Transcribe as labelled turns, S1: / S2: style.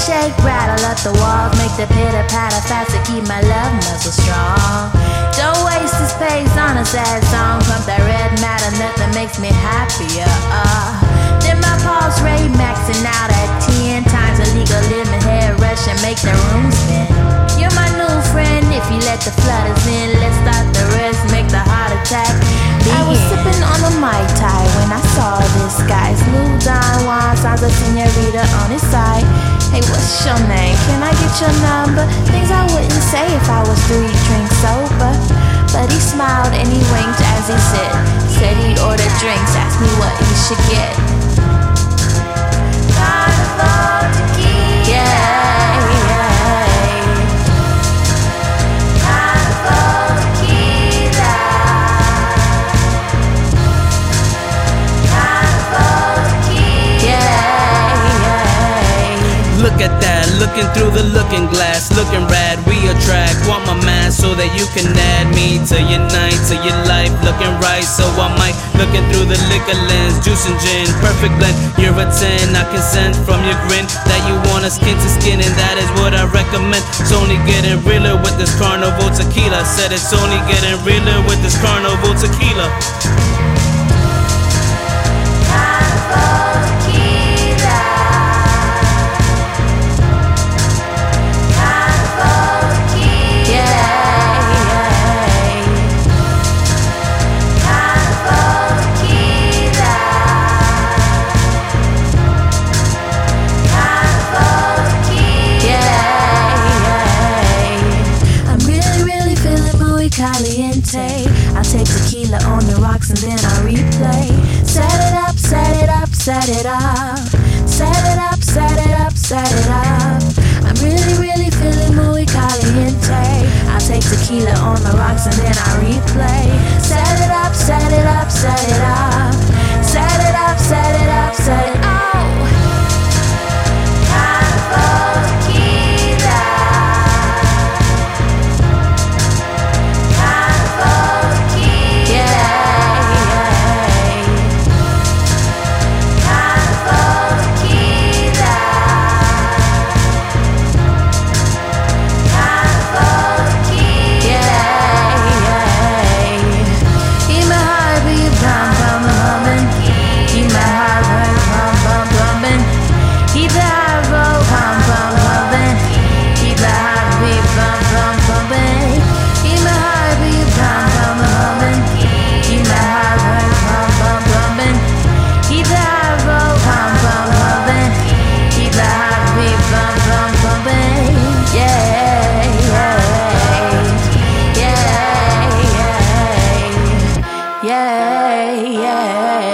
S1: shake, rattle up the walls, make the pitter patter fast to keep my love muscle strong. Don't waste the space on a sad song. Pump that red matter, nothing makes me happier. Then my pulse rate maxing out at 10 times a legal limit. Head rush and make the room spin. You're my new friend if you let the flutters in. Let's start the rest, make the heart attack begin. I was sipping on a Mai Tai when I saw this guy. New Don Juan, sounds a senorita on his side. Hey, what's your name? Can I get your number? Things I wouldn't say if I was 3 drinks sober. But he smiled and he winked as he said he'd order drinks, asked me what he should get. Carnival tequila. Yeah, yeah. Carnival tequila. Carnival tequila. Yeah, yeah.
S2: Look at that, looking through the looking glass, looking rad, we attract. Want my man so that you can add me to your night, to your life, looking right. So I might, looking through the liquor lens, juice and gin, perfect blend. You're a 10, I can sense from your grin that you want a skin to skin, and that is what I recommend. It's only getting realer with this Carnival tequila. Said it's only getting realer with this Carnival tequila.
S1: Caliente. I'll take tequila on the rocks and then I'll replay. Set it up, set it up, set it up. Set it up, set it up, set it up. I'm really, really feeling muy caliente. I'll take tequila on the rocks and then I'll replay. Set it up, set it up, set it up. Set it up, set it up, set it up. Yeah, yeah.